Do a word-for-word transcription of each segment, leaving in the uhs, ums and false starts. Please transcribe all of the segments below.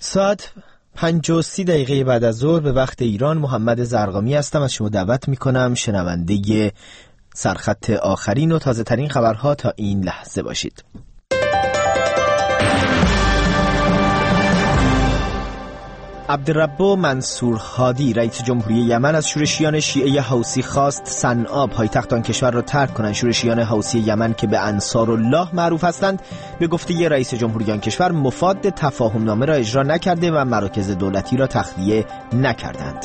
ساعت پنج و سی دقیقه بعد از ظهر به وقت ایران، محمد زرقامی هستم. از شما دعوت میکنم شنونده سرخط آخرین و تازه ترین خبرها تا این لحظه باشید. عبدالرب منصور هادی رئیس جمهوری یمن از شورشیان شیعه حوثی خواست صنعا پایتخت آن کشور را ترک کنند. شورشیان حوثی یمن که به انصارالله معروف هستند به گفته رئیس جمهوری آن کشور مفاد تفاهم نامه را اجرا نکرده و مراکز دولتی را تخلیه نکردند.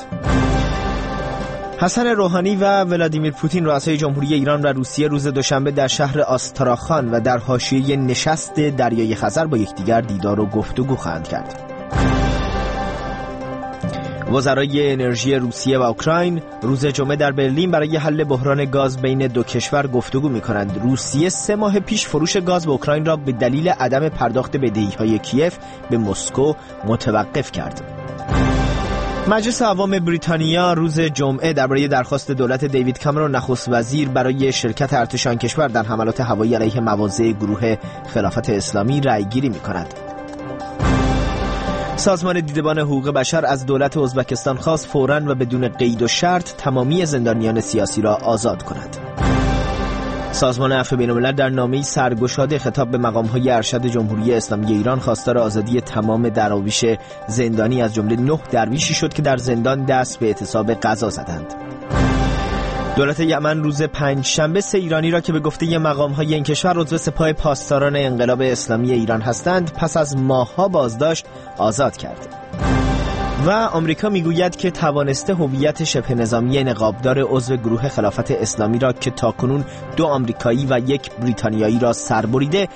حسن روحانی و ولادیمیر پوتین رؤسای جمهوری ایران و روسیه روز دوشنبه در شهر آستراخان و در حاشیه نشست دریای خزر با یکدیگر دیدار و گفتگو خواهند کرد. وزرای انرژی روسیه و اوکراین روز جمعه در برلین برای حل بحران گاز بین دو کشور گفتگو می‌کنند. روسیه سه ماه پیش فروش گاز به اوکراین را به دلیل عدم پرداخت بدهی‌های کیف به مسکو متوقف کرد. مجلس عوام بریتانیا روز جمعه درباره درخواست دولت دیوید کامرون نخست وزیر برای شرکت ارتش آن کشور در حملات هوایی علیه مواضع گروه خلافت اسلامی رأی‌گیری می‌کند. سازمان دیدبان حقوق بشر از دولت ازبکستان خواست فوراً و بدون قید و شرط تمامی زندانیان سیاسی را آزاد کند. سازمان عفو بین‌الملل در نامه‌ای سرگشاده خطاب به مقام‌های ارشد جمهوری اسلامی ایران خواستار آزادی تمام دراویش زندانی از جمله نه درویشی شد که در زندان دست به اعتصاب غذا زدند. دولت یمن روز پنج شنبه سه ایرانی را که به گفته مقام‌های این کشور عضو سپاه پاسداران انقلاب اسلامی ایران هستند پس از ماه‌ها بازداشت آزاد کرد. و آمریکا میگوید که توانسته هویت شبه نظامی نقابدار عضو گروه خلافت اسلامی را که تاکنون دو آمریکایی و یک بریتانیایی را سربریده